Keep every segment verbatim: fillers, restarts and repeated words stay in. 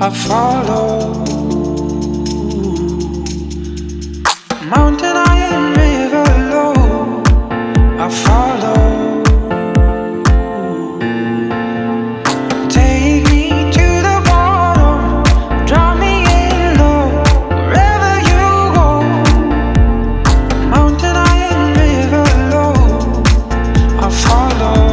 I follow. Mountain high and river low, I follow. Take me to the bottom, drop me in low, wherever you go. Mountain high and river low, I follow.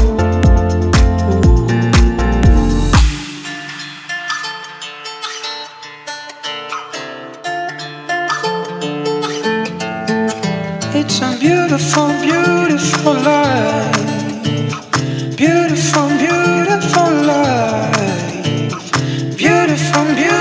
It's a beautiful, beautiful life. Beautiful, beautiful life. Beautiful, beautiful.